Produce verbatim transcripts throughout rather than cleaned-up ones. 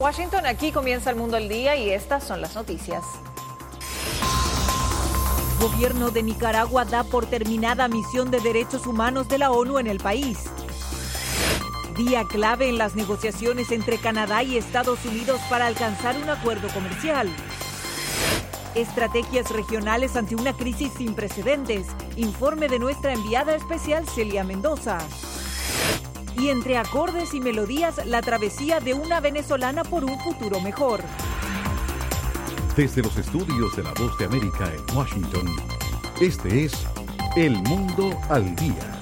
Washington, aquí comienza el mundo al día y estas son las noticias. Gobierno de Nicaragua da por terminada misión de derechos humanos de la ONU en el país. Día clave en las negociaciones entre Canadá y Estados Unidos para alcanzar un acuerdo comercial. Estrategias regionales ante una crisis sin precedentes. Informe de nuestra enviada especial Celia Mendoza. Y entre acordes y melodías, la travesía de una venezolana por un futuro mejor. Desde los estudios de La Voz de América en Washington, este es El Mundo al Día.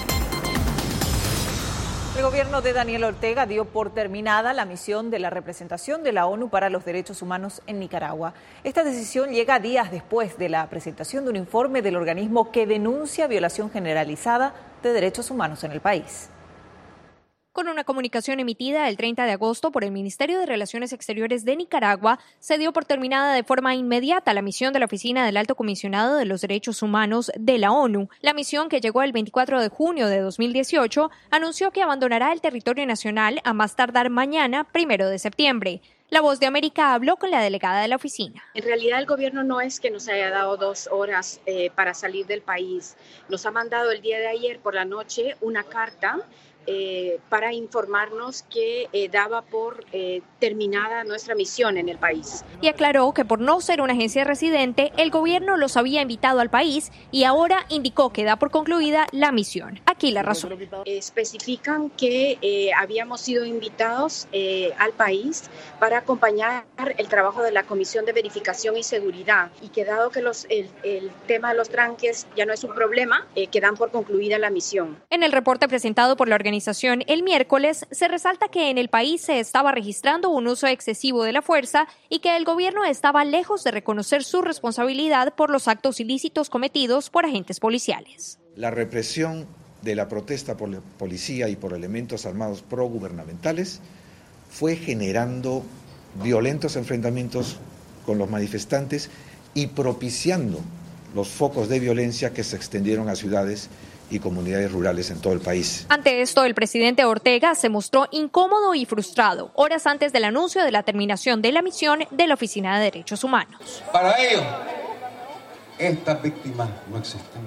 El gobierno de Daniel Ortega dio por terminada la misión de la representación de la ONU para los Derechos Humanos en Nicaragua. Esta decisión llega días después de la presentación de un informe del organismo que denuncia violación generalizada de derechos humanos en el país. Con una comunicación emitida el treinta de agosto por el Ministerio de Relaciones Exteriores de Nicaragua, se dio por terminada de forma inmediata la misión de la Oficina del Alto Comisionado de los Derechos Humanos de la ONU. La misión, que llegó el veinticuatro de junio de dos mil dieciocho, anunció que abandonará el territorio nacional a más tardar mañana, primero de septiembre. La Voz de América habló con la delegada de la oficina. En realidad el gobierno no es que nos haya dado dos horas eh, para salir del país. Nos ha mandado el día de ayer por la noche una carta Eh, para informarnos que eh, daba por eh, terminada nuestra misión en el país. Y aclaró que por no ser una agencia residente, el gobierno los había invitado al país y ahora indicó que da por concluida la misión. Aquí la razón. Eh, especifican que eh, habíamos sido invitados eh, al país para acompañar el trabajo de la Comisión de Verificación y Seguridad y que dado que los, el, el tema de los tranques ya no es un problema, eh, que dan por concluida la misión. En el reporte presentado por la organización el miércoles, se resalta que en el país se estaba registrando un uso excesivo de la fuerza y que el gobierno estaba lejos de reconocer su responsabilidad por los actos ilícitos cometidos por agentes policiales. La represión de la protesta por la policía y por elementos armados progubernamentales fue generando violentos enfrentamientos con los manifestantes y propiciando los focos de violencia que se extendieron a ciudades y comunidades rurales en todo el país. Ante esto, el presidente Ortega se mostró incómodo y frustrado horas antes del anuncio de la terminación de la misión de la Oficina de Derechos Humanos. Para ellos, estas víctimas no existen.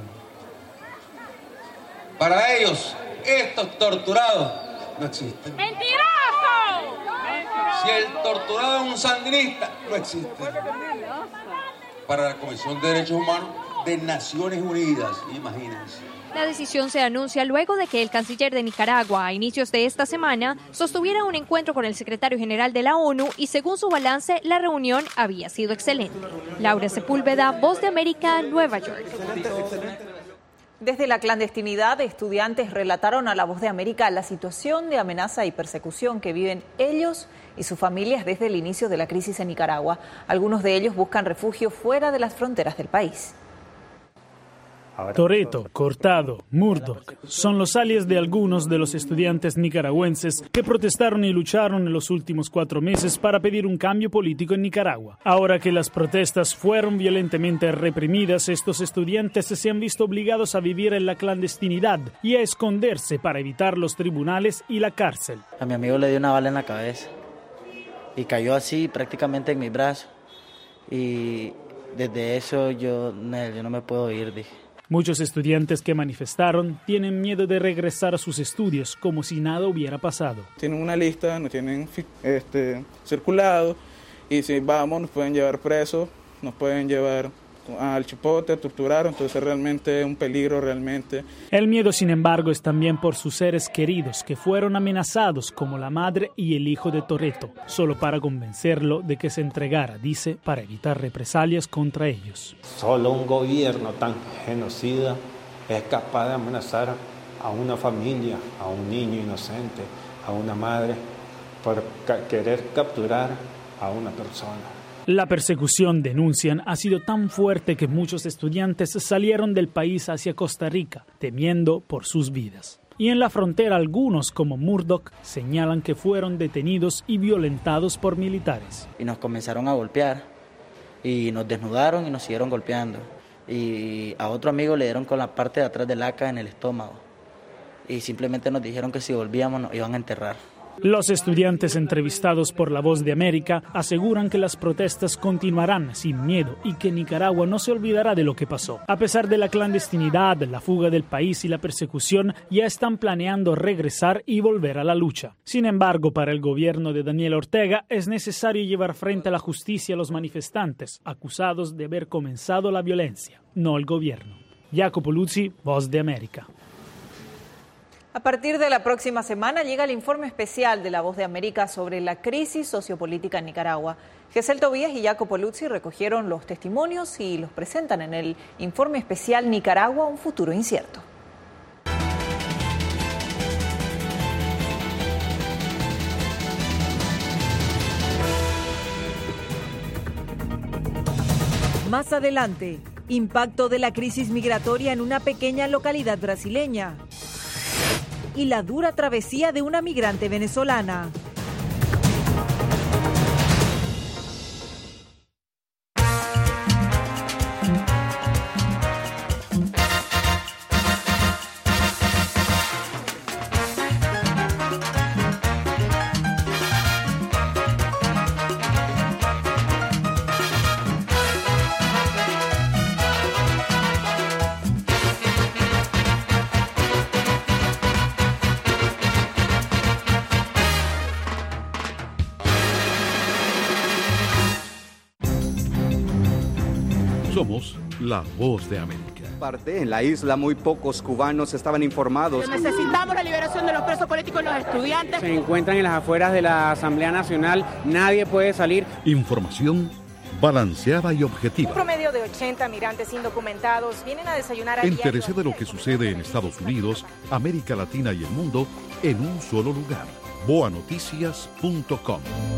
Para ellos, estos torturados no existen. ¡Mentiroso! Si el torturado es un sandinista, no existe. Para la Comisión de Derechos Humanos de Naciones Unidas, imagínense. La decisión se anuncia luego de que el canciller de Nicaragua, a inicios de esta semana, sostuviera un encuentro con el secretario general de la ONU y, según su balance, la reunión había sido excelente. Laura Sepúlveda, Voz de América, Nueva York. Desde la clandestinidad, estudiantes relataron a La Voz de América la situación de amenaza y persecución que viven ellos y sus familias desde el inicio de la crisis en Nicaragua. Algunos de ellos buscan refugio fuera de las fronteras del país. Torreto, Cortado, Murdoch son los alias de algunos de los estudiantes nicaragüenses que protestaron y lucharon en los últimos cuatro meses para pedir un cambio político en Nicaragua. Ahora que las protestas fueron violentamente reprimidas, estos estudiantes se han visto obligados a vivir en la clandestinidad y a esconderse para evitar los tribunales y la cárcel. A mi amigo le dio una bala en la cabeza y cayó así prácticamente en mi brazo y desde eso yo, yo no me puedo ir, dije. Muchos estudiantes que manifestaron tienen miedo de regresar a sus estudios como si nada hubiera pasado. Tienen una lista, nos tienen este, circulado y si vamos nos pueden llevar presos, nos pueden llevar al chipote, torturar, entonces realmente es un peligro realmente. El miedo, sin embargo, es también por sus seres queridos que fueron amenazados, como la madre y el hijo de Torreto, solo para convencerlo de que se entregara, dice, para evitar represalias contra ellos. Solo un gobierno tan genocida es capaz de amenazar a una familia, a un niño inocente, a una madre, por ca- querer capturar a una persona. La persecución, denuncian, ha sido tan fuerte que muchos estudiantes salieron del país hacia Costa Rica, temiendo por sus vidas. Y en la frontera algunos, como Murdoch, señalan que fueron detenidos y violentados por militares. Y nos comenzaron a golpear, y nos desnudaron y nos siguieron golpeando. Y a otro amigo le dieron con la parte de atrás del A C A en el estómago. Y simplemente nos dijeron que si volvíamos nos iban a enterrar. Los estudiantes entrevistados por La Voz de América aseguran que las protestas continuarán sin miedo y que Nicaragua no se olvidará de lo que pasó. A pesar de la clandestinidad, la fuga del país y la persecución, ya están planeando regresar y volver a la lucha. Sin embargo, para el gobierno de Daniel Ortega es necesario llevar frente a la justicia a los manifestantes acusados de haber comenzado la violencia, no el gobierno. Jacopo Luzzi, Voz de América. A partir de la próxima semana llega el informe especial de La Voz de América sobre la crisis sociopolítica en Nicaragua. Gesell Tobías y Jacopo Luzzi recogieron los testimonios y los presentan en el informe especial Nicaragua, un futuro incierto. Más adelante, impacto de la crisis migratoria en una pequeña localidad brasileña y la dura travesía de una migrante venezolana. Somos La Voz de América. Parte en la isla muy pocos cubanos estaban informados. Necesitamos la liberación de los presos políticos y los estudiantes. Se encuentran en las afueras de la Asamblea Nacional, nadie puede salir. Información balanceada y objetiva. Un promedio de ochenta migrantes indocumentados vienen a desayunar a Entérese de lo que sucede en Estados Unidos, América Latina y el mundo en un solo lugar. boa noticias punto com.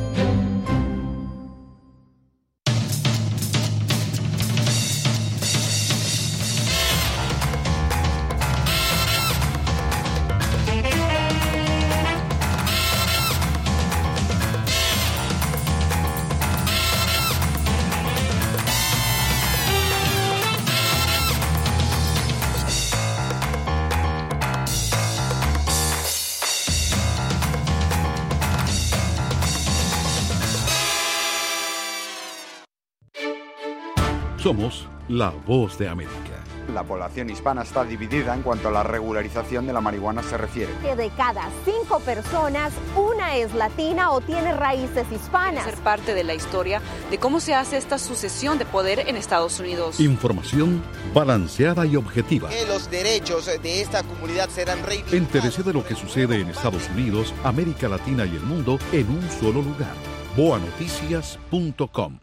Somos La Voz de América. La población hispana está dividida en cuanto a la regularización de la marihuana se refiere. Que de cada cinco personas, una es latina o tiene raíces hispanas. Ser parte de la historia de cómo se hace esta sucesión de poder en Estados Unidos. Información balanceada y objetiva. Que los derechos de esta comunidad serán reivindicados. Entérese de lo que sucede en Estados Unidos, América Latina y el mundo en un solo lugar. boa noticias punto com.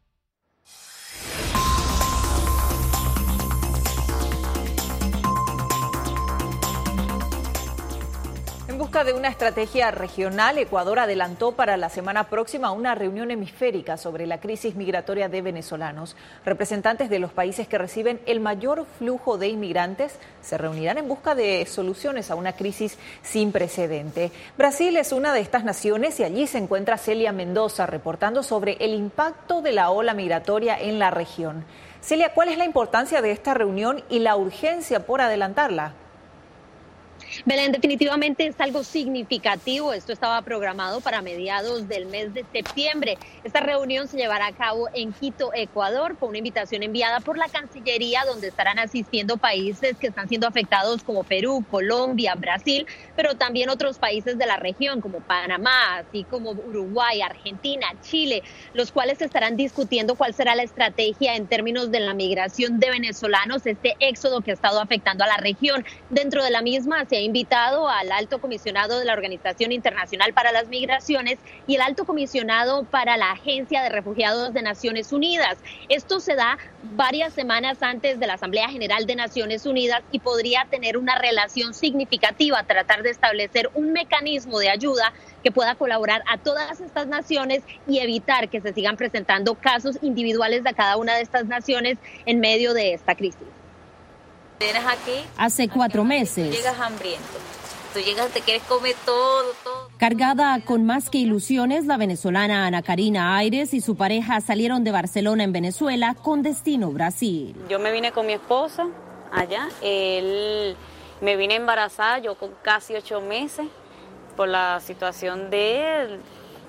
En busca de una estrategia regional, Ecuador adelantó para la semana próxima una reunión hemisférica sobre la crisis migratoria de venezolanos. Representantes de los países que reciben el mayor flujo de inmigrantes se reunirán en busca de soluciones a una crisis sin precedente. Brasil es una de estas naciones y allí se encuentra Celia Mendoza reportando sobre el impacto de la ola migratoria en la región. Celia, ¿cuál es la importancia de esta reunión y la urgencia por adelantarla? Belén, definitivamente es algo significativo. Esto estaba programado para mediados del mes de septiembre. Esta reunión se llevará a cabo en Quito, Ecuador, con una invitación enviada por la Cancillería, donde estarán asistiendo países que están siendo afectados como Perú, Colombia, Brasil, pero también otros países de la región como Panamá, así como Uruguay, Argentina, Chile, los cuales estarán discutiendo cuál será la estrategia en términos de la migración de venezolanos, este éxodo que ha estado afectando a la región. Dentro de la misma se ha invitado al alto comisionado de la Organización Internacional para las Migraciones y el alto comisionado para la Agencia de Refugiados de Naciones Unidas. Esto se da varias semanas antes de la Asamblea General de Naciones Unidas y podría tener una relación significativa, tratar de establecer un mecanismo de ayuda que pueda colaborar a todas estas naciones y evitar que se sigan presentando casos individuales de cada una de estas naciones en medio de esta crisis. Tienes aquí. Hace cuatro meses. Tú llegas hambriento. Tú llegas, te quieres comer todo, todo. Cargada con más que ilusiones, la venezolana Ana Karina Aires y su pareja salieron de Barcelona en Venezuela con destino Brasil. Yo me vine con mi esposo allá. Él me vine embarazada, yo con casi ocho meses. por la situación de él,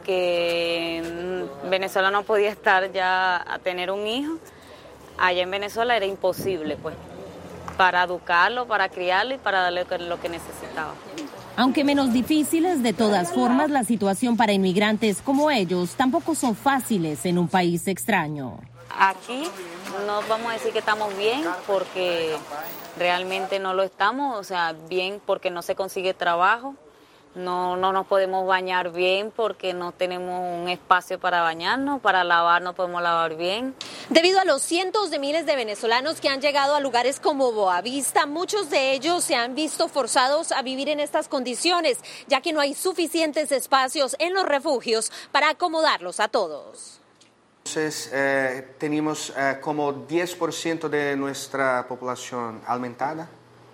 que en Venezuela no podía estar ya a tener un hijo. Allá en Venezuela era imposible, pues, para educarlo, para criarlo y para darle lo que necesitaba. Aunque menos difíciles, de todas formas, la situación para inmigrantes como ellos tampoco son fáciles en un país extraño. Aquí no vamos a decir que estamos bien porque realmente no lo estamos, o sea, bien porque no se consigue trabajo. No, no nos podemos bañar bien porque no tenemos un espacio para bañarnos, para lavar no podemos lavar bien. Debido a los cientos de miles de venezolanos que han llegado a lugares como Boavista, muchos de ellos se han visto forzados a vivir en estas condiciones, ya que no hay suficientes espacios en los refugios para acomodarlos a todos. Entonces, eh, tenemos eh, como diez por ciento de nuestra población aumentada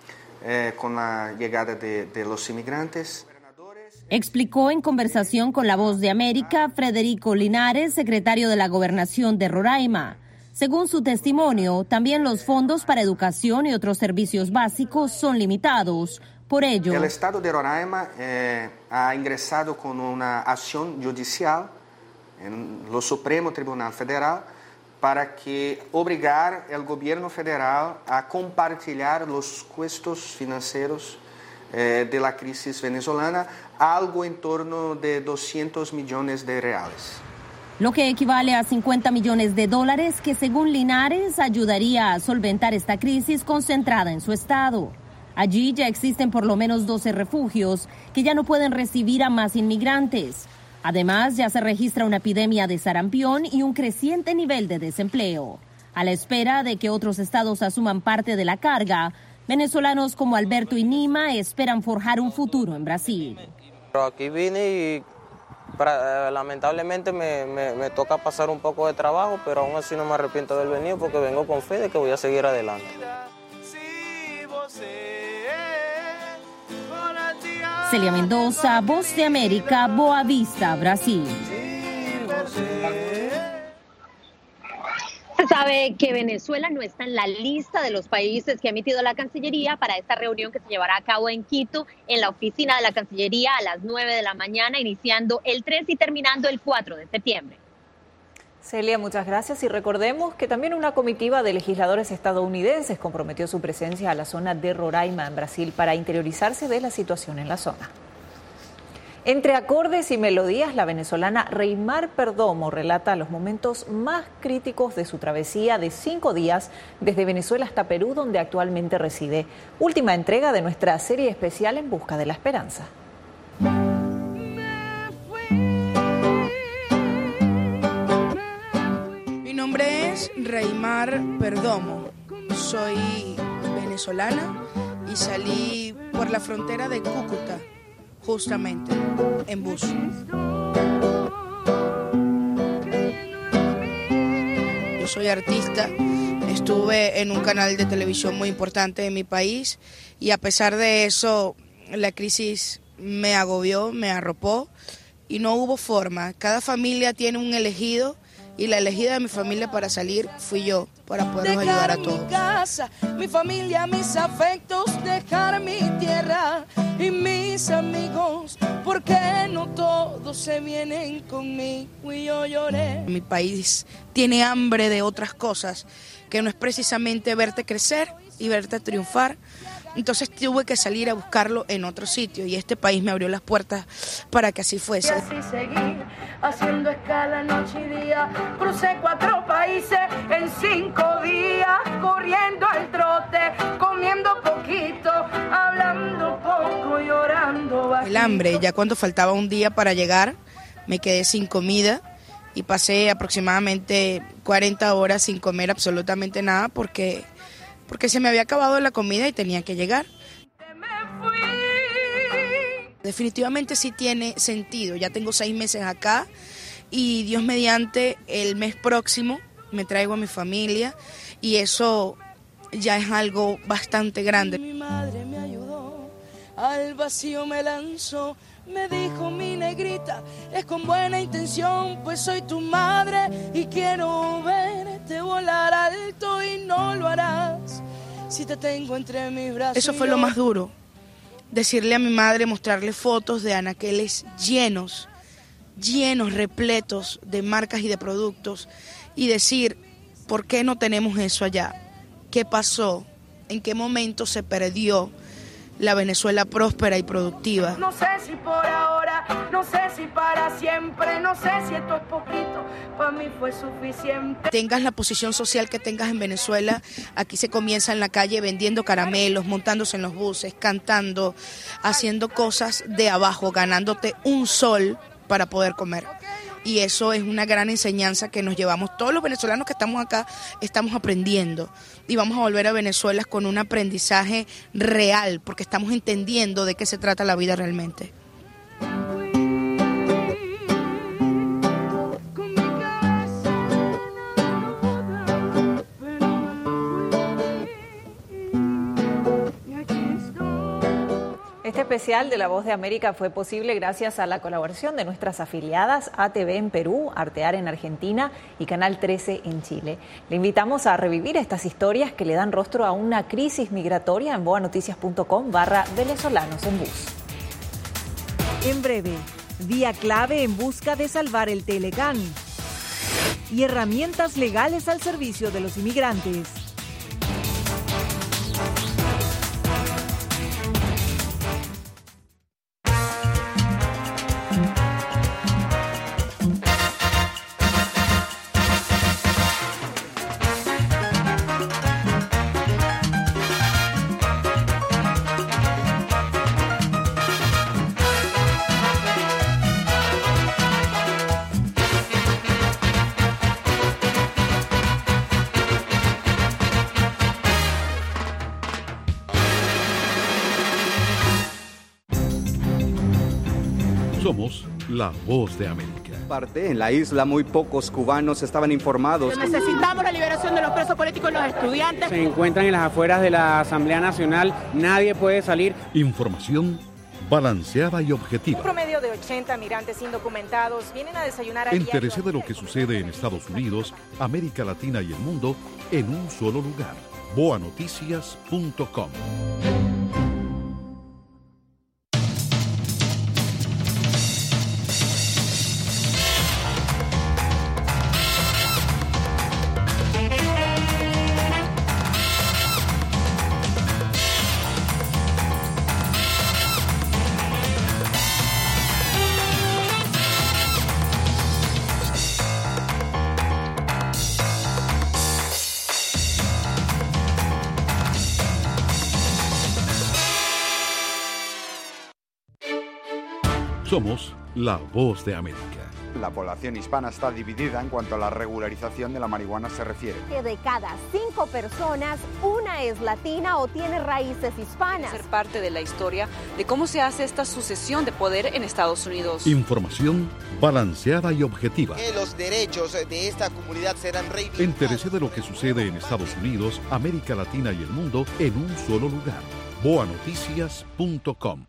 eh, con la llegada de, de los inmigrantes. Explicó en conversación con La Voz de América Federico Linares, secretario de la Gobernación de Roraima. Según su testimonio, también los fondos para educación y otros servicios básicos son limitados. Por ello, el Estado de Roraima eh, ha ingresado con una acción judicial en lo Supremo Tribunal Federal para que obligar al gobierno federal a compartir los costos financieros eh, de la crisis venezolana, algo en torno de doscientos millones de reales. Lo que equivale a cincuenta millones de dólares que, según Linares, ayudaría a solventar esta crisis concentrada en su estado. Allí ya existen por lo menos doce refugios que ya no pueden recibir a más inmigrantes. Además, ya se registra una epidemia de sarampión y un creciente nivel de desempleo. A la espera de que otros estados asuman parte de la carga, venezolanos como Alberto y Nima esperan forjar un futuro en Brasil. Aquí vine y para, lamentablemente me, me, me toca pasar un poco de trabajo, pero aún así no me arrepiento de haber venido porque vengo con fe de que voy a seguir adelante. Celia Mendoza, Voz de América, Boavista, Brasil. Se sabe que Venezuela no está en la lista de los países que ha emitido la Cancillería para esta reunión que se llevará a cabo en Quito, en la oficina de la Cancillería a las nueve de la mañana, iniciando el tres y terminando el cuatro de septiembre. Celia, muchas gracias y recordemos que también una comitiva de legisladores estadounidenses comprometió su presencia a la zona de Roraima, en Brasil, para interiorizarse de la situación en la zona. Entre acordes y melodías, la venezolana Reymar Perdomo relata los momentos más críticos de su travesía de cinco días desde Venezuela hasta Perú, donde actualmente reside. Última entrega de nuestra serie especial En Busca de la Esperanza. Mi nombre es Reymar Perdomo. Soy venezolana y salí por la frontera de Cúcuta, justamente, en bus. Yo soy artista, estuve en un canal de televisión muy importante en mi país y a pesar de eso, la crisis me agobió, me arropó y no hubo forma. Cada familia tiene un elegido y la elegida de mi familia para salir fui yo, para poderlos ayudar a todos. Mi casa, mi familia, mis afectos, dejar mi tierra y mis amigos, porque no todos se vienen conmigo y yo lloré. Mi país tiene hambre de otras cosas, que no es precisamente verte crecer y verte triunfar. Entonces tuve que salir a buscarlo en otro sitio y este país me abrió las puertas para que así fuese. Y así seguí, haciendo escala noche y día, crucé cuatro países en cinco días, corriendo al trote, comiendo poquito, hablando poco, llorando bajito. El hambre, ya cuando faltaba un día para llegar, me quedé sin comida y pasé aproximadamente cuarenta horas sin comer absolutamente nada porque... porque se me había acabado la comida y tenía que llegar. Definitivamente sí tiene sentido, ya tengo seis meses acá y Dios mediante el mes próximo me traigo a mi familia y eso ya es algo bastante grande. Mi madre me ayudó, al vacío me lanzó, me dijo mi negrita, es con buena intención, pues soy tu madre y quiero verte volar alto y no lo harás si te tengo entre mis brazos. Eso fue lo más duro, decirle a mi madre, mostrarle fotos de anaqueles llenos, llenos, repletos de marcas y de productos y decir, ¿por qué no tenemos eso allá? ¿Qué pasó? ¿En qué momento se perdió la Venezuela próspera y productiva? No sé si por ahora, no sé si para siempre, no sé si esto es poquito, para mí fue suficiente. Tengas la posición social que tengas en Venezuela, aquí se comienza en la calle vendiendo caramelos, montándose en los buses, cantando, haciendo cosas de abajo, ganándote un sol para poder comer. Y eso es una gran enseñanza que nos llevamos. Todos los venezolanos que estamos acá estamos aprendiendo y vamos a volver a Venezuela con un aprendizaje real, porque estamos entendiendo de qué se trata la vida realmente. Este especial de La Voz de América fue posible gracias a la colaboración de nuestras afiliadas A T V en Perú, Artear en Argentina y Canal trece en Chile. Le invitamos a revivir estas historias que le dan rostro a una crisis migratoria en boanoticias.com barra venezolanos en bus. En breve, día clave en busca de salvar el Telecán y herramientas legales al servicio de los inmigrantes. Somos la Voz de América. Parte en la isla muy pocos cubanos estaban informados. Necesitamos la liberación de los presos políticos y los estudiantes. Se encuentran en las afueras de la Asamblea Nacional, nadie puede salir. Información balanceada y objetiva. Un promedio de ochenta migrantes indocumentados vienen a desayunar a Entérese de lo que sucede en Estados Unidos, América Latina y el mundo en un solo lugar. boa noticias punto com. Somos la Voz de América. La población hispana está dividida en cuanto a la regularización de la marihuana se refiere. Que de cada cinco personas, una es latina o tiene raíces hispanas. Ser parte de la historia de cómo se hace esta sucesión de poder en Estados Unidos. Información balanceada y objetiva. Que los derechos de esta comunidad serán reivindicados. Entérese de lo que sucede en Estados Unidos, América Latina y el mundo en un solo lugar. boa noticias punto com.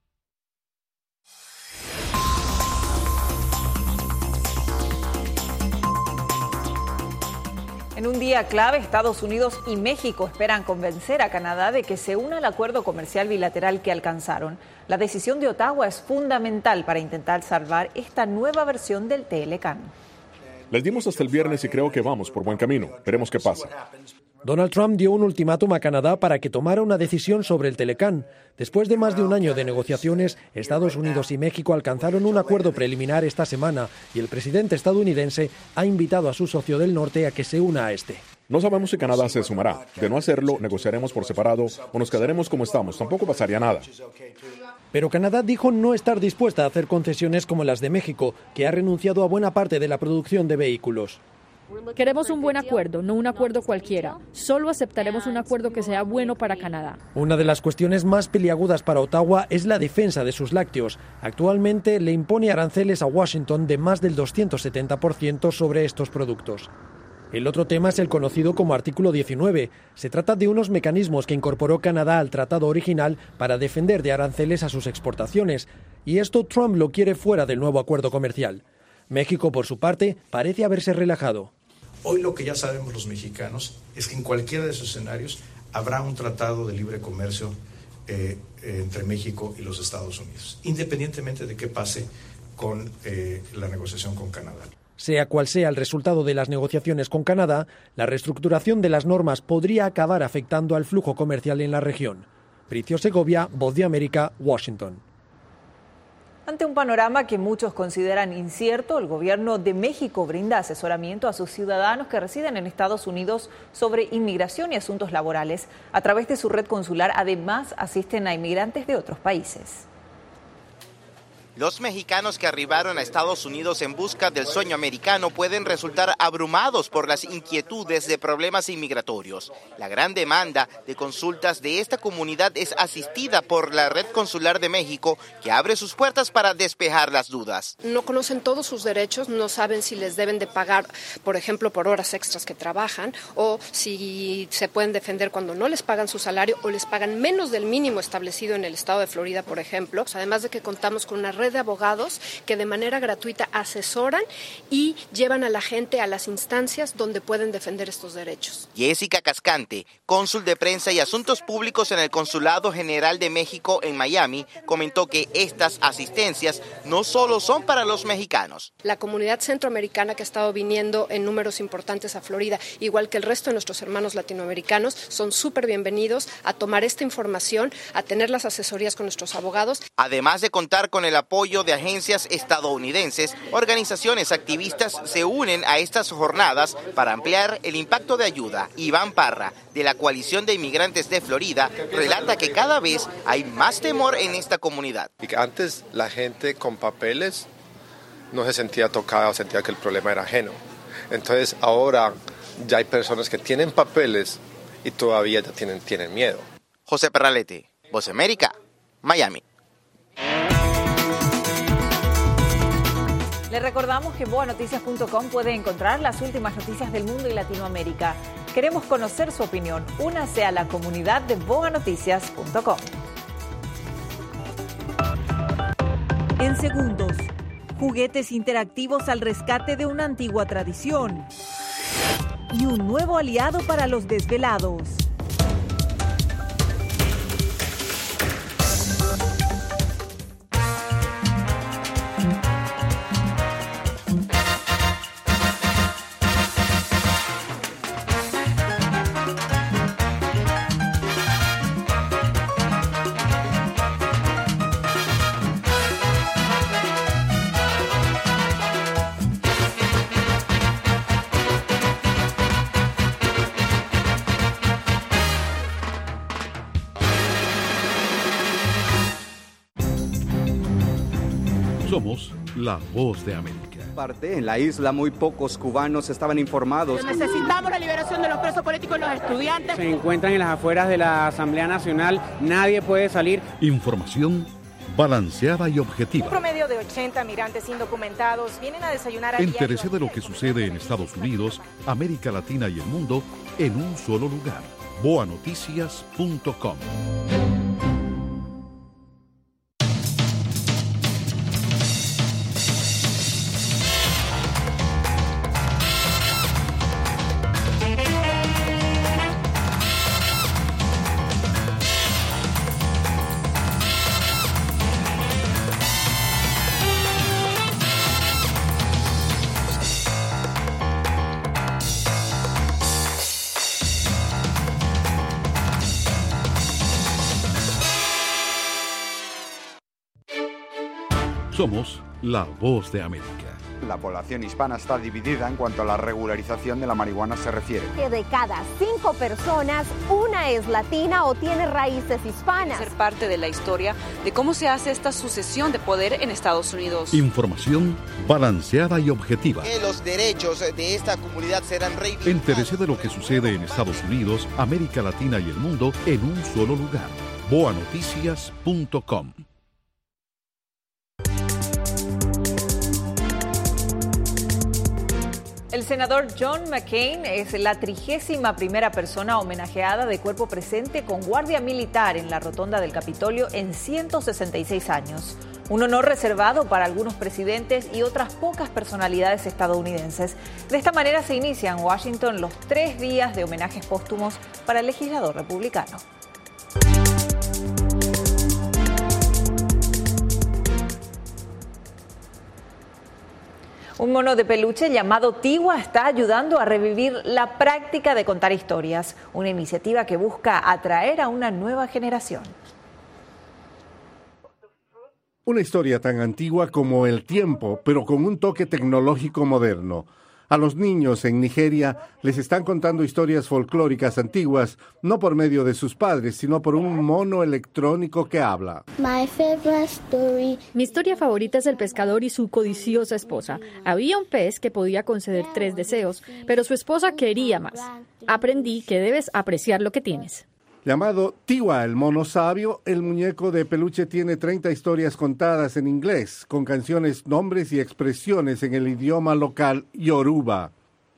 En un día clave, Estados Unidos y México esperan convencer a Canadá de que se una al acuerdo comercial bilateral que alcanzaron. La decisión de Ottawa es fundamental para intentar salvar esta nueva versión del Telecán. Les dimos hasta el viernes y creo que vamos por buen camino. Veremos qué pasa. Donald Trump dio un ultimátum a Canadá para que tomara una decisión sobre el Telecán. Después de más de un año de negociaciones, Estados Unidos y México alcanzaron un acuerdo preliminar esta semana y el presidente estadounidense ha invitado a su socio del norte a que se una a este. No sabemos si Canadá se sumará. De no hacerlo, negociaremos por separado o nos quedaremos como estamos. Tampoco pasaría nada. Pero Canadá dijo no estar dispuesta a hacer concesiones como las de México, que ha renunciado a buena parte de la producción de vehículos. Queremos un buen acuerdo, no un acuerdo cualquiera. Solo aceptaremos un acuerdo que sea bueno para Canadá. Una de las cuestiones más peliagudas para Ottawa es la defensa de sus lácteos. Actualmente le impone aranceles a Washington de más del doscientos setenta por ciento sobre estos productos. El otro tema es el conocido como Artículo diecinueve. Se trata de unos mecanismos que incorporó Canadá al tratado original para defender de aranceles a sus exportaciones. Y esto Trump lo quiere fuera del nuevo acuerdo comercial. México, por su parte, parece haberse relajado. Hoy lo que ya sabemos los mexicanos es que en cualquiera de esos escenarios habrá un tratado de libre comercio eh, entre México y los Estados Unidos, independientemente de qué pase con eh, la negociación con Canadá. Sea cual sea el resultado de las negociaciones con Canadá, la reestructuración de las normas podría acabar afectando al flujo comercial en la región. Pricio Segovia, Voz de América, Washington. Ante un panorama que muchos consideran incierto, el gobierno de México brinda asesoramiento a sus ciudadanos que residen en Estados Unidos sobre inmigración y asuntos laborales. A través de su red consular, además, asisten a inmigrantes de otros países. Los mexicanos que arribaron a Estados Unidos en busca del sueño americano pueden resultar abrumados por las inquietudes de problemas inmigratorios. La gran demanda de consultas de esta comunidad es asistida por la Red Consular de México, que abre sus puertas para despejar las dudas. No conocen todos sus derechos, no saben si les deben de pagar, por ejemplo, por horas extras que trabajan, o si se pueden defender cuando no les pagan su salario o les pagan menos del mínimo establecido en el estado de Florida, por ejemplo. Además de que contamos con una red de abogados que de manera gratuita asesoran y llevan a la gente a las instancias donde pueden defender estos derechos. Jessica Cascante, cónsul de prensa y asuntos públicos en el Consulado General de México en Miami, comentó que estas asistencias no solo son para los mexicanos. La comunidad centroamericana que ha estado viniendo en números importantes a Florida, igual que el resto de nuestros hermanos latinoamericanos, son súper bienvenidos a tomar esta información, a tener las asesorías con nuestros abogados. Además de contar con el apoyo de agencias estadounidenses, organizaciones activistas se unen a estas jornadas para ampliar el impacto de ayuda. Iván Parra, de la Coalición de Inmigrantes de Florida, relata que cada vez hay más temor en esta comunidad. Antes la gente con papeles no se sentía tocada o sentía que el problema era ajeno. Entonces ahora ya hay personas que tienen papeles y todavía ya tienen, tienen miedo. José Perralete, Voz de América, Miami. Le recordamos que boa noticias punto com puede encontrar las últimas noticias del mundo y Latinoamérica. Queremos conocer su opinión. Únase a la comunidad de boa noticias punto com. En segundos, juguetes interactivos al rescate de una antigua tradición y un nuevo aliado para los desvelados. Somos la Voz de América. Parte en la isla muy pocos cubanos estaban informados. Necesitamos la liberación de los presos políticos y los estudiantes. Se encuentran en las afueras de la Asamblea Nacional, nadie puede salir. Información balanceada y objetiva. Un promedio de ochenta migrantes indocumentados vienen a desayunar a Entérese de lo que sucede en Estados Unidos, América Latina y el mundo en un solo lugar. boa noticias punto com. Somos la Voz de América. La población hispana está dividida en cuanto a la regularización de la marihuana se refiere. Que de cada cinco personas, una es latina o tiene raíces hispanas. Ser parte de la historia de cómo se hace esta sucesión de poder en Estados Unidos. Información balanceada y objetiva. Que los derechos de esta comunidad serán reivindicados. Entérese de lo que sucede en Estados Unidos, América Latina y el mundo en un solo lugar. boa noticias punto com. El senador John McCain es la trigésima primera persona homenajeada de cuerpo presente con guardia militar en la rotonda del Capitolio en ciento sesenta y seis años. Un honor reservado para algunos presidentes y otras pocas personalidades estadounidenses. De esta manera se inicia en Washington los tres días de homenajes póstumos para el legislador republicano. Un mono de peluche llamado Tiwa está ayudando a revivir la práctica de contar historias, una iniciativa que busca atraer a una nueva generación. Una historia tan antigua como el tiempo, pero con un toque tecnológico moderno. A los niños en Nigeria les están contando historias folclóricas antiguas, no por medio de sus padres, sino por un mono electrónico que habla. My favorite story. Mi historia favorita es el pescador y su codiciosa esposa. Había un pez que podía conceder tres deseos, pero su esposa quería más. Aprendí que debes apreciar lo que tienes. Llamado Tiwa, el mono sabio, el muñeco de peluche tiene treinta historias contadas en inglés, con canciones, nombres y expresiones en el idioma local Yoruba.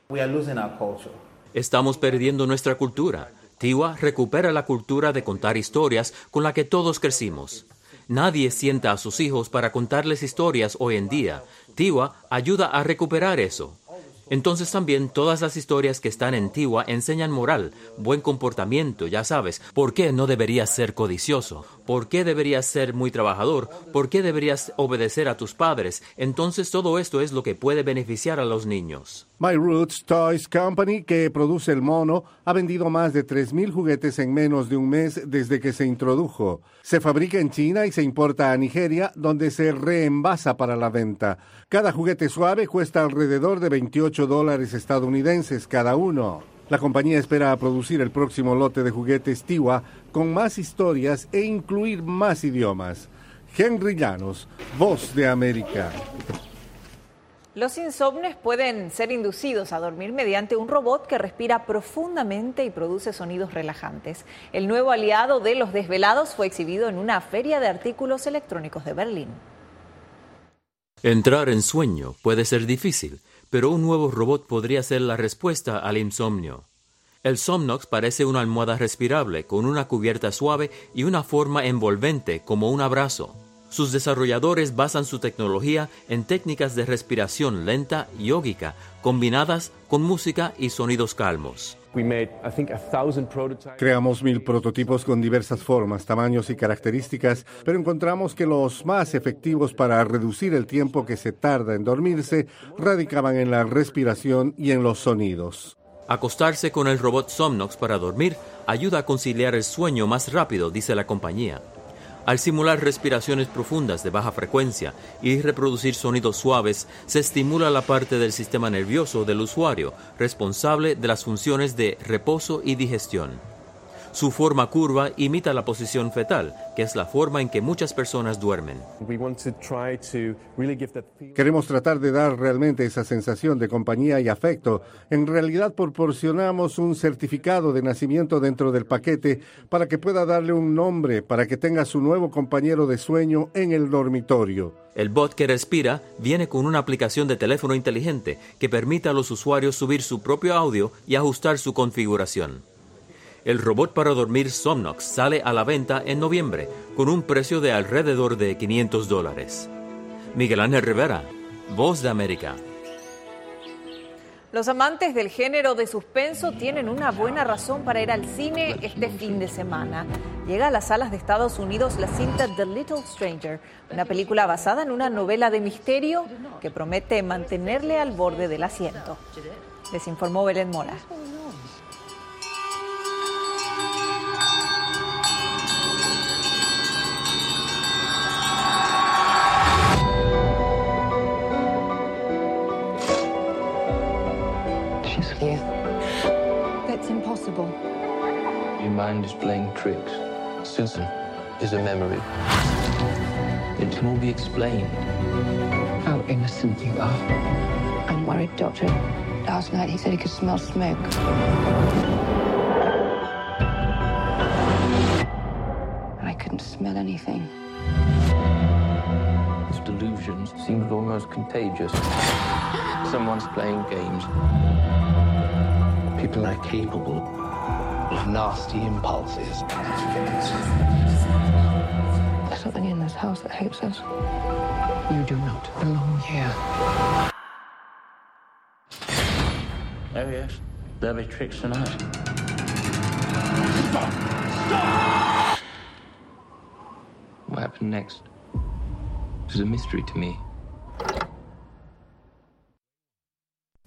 Estamos perdiendo nuestra cultura. Tiwa recupera la cultura de contar historias con la que todos crecimos. Nadie sienta a sus hijos para contarles historias hoy en día. Tiwa ayuda a recuperar eso. Entonces también todas las historias que están en Tiwa enseñan moral, buen comportamiento, ya sabes. ¿Por qué no deberías ser codicioso? ¿Por qué deberías ser muy trabajador? ¿Por qué deberías obedecer a tus padres? Entonces todo esto es lo que puede beneficiar a los niños. My Roots Toys Company, que produce el mono, ha vendido más de tres mil juguetes en menos de un mes desde que se introdujo. Se fabrica en China y se importa a Nigeria, donde se reenvasa para la venta. Cada juguete suave cuesta alrededor de veintiocho dólares estadounidenses cada uno. La compañía espera producir el próximo lote de juguetes Tiwa con más historias e incluir más idiomas. Henry Llanos, Voz de América. Los insomnes pueden ser inducidos a dormir mediante un robot que respira profundamente y produce sonidos relajantes. El nuevo aliado de los desvelados fue exhibido en una feria de artículos electrónicos de Berlín. Entrar en sueño puede ser difícil, pero un nuevo robot podría ser la respuesta al insomnio. El Somnox parece una almohada respirable con una cubierta suave y una forma envolvente como un abrazo. Sus desarrolladores basan su tecnología en técnicas de respiración lenta y yógica, combinadas con música y sonidos calmos. Creamos mil prototipos con diversas formas, tamaños y características, pero encontramos que los más efectivos para reducir el tiempo que se tarda en dormirse radicaban en la respiración y en los sonidos. Acostarse con el robot Somnox para dormir ayuda a conciliar el sueño más rápido, dice la compañía. Al simular respiraciones profundas de baja frecuencia y reproducir sonidos suaves, se estimula la parte del sistema nervioso del usuario, responsable de las funciones de reposo y digestión. Su forma curva imita la posición fetal, que es la forma en que muchas personas duermen. Queremos tratar de dar realmente esa sensación de compañía y afecto. En realidad proporcionamos un certificado de nacimiento dentro del paquete para que pueda darle un nombre, para que tenga su nuevo compañero de sueño en el dormitorio. El bot que respira viene con una aplicación de teléfono inteligente que permite a los usuarios subir su propio audio y ajustar su configuración. El robot para dormir Somnox sale a la venta en noviembre con un precio de alrededor de quinientos dólares. Miguel Ángel Rivera, Voz de América. Los amantes del género de suspenso tienen una buena razón para ir al cine este fin de semana. Llega a las salas de Estados Unidos la cinta The Little Stranger, una película basada en una novela de misterio que promete mantenerle al borde del asiento. Les informó Belén Mora. That's impossible. Your mind is playing tricks. Susan is a memory. It can all be explained. How innocent you are. I'm worried, Doctor. Last night he said he could smell smoke. And I couldn't smell anything. His delusions seemed almost contagious. Someone's playing games. People are capable of nasty impulses. There's something in this house that hates us. You do not belong here. Oh yes, there'll be tricks tonight. Stop! Stop! What happened next? It was a mystery to me.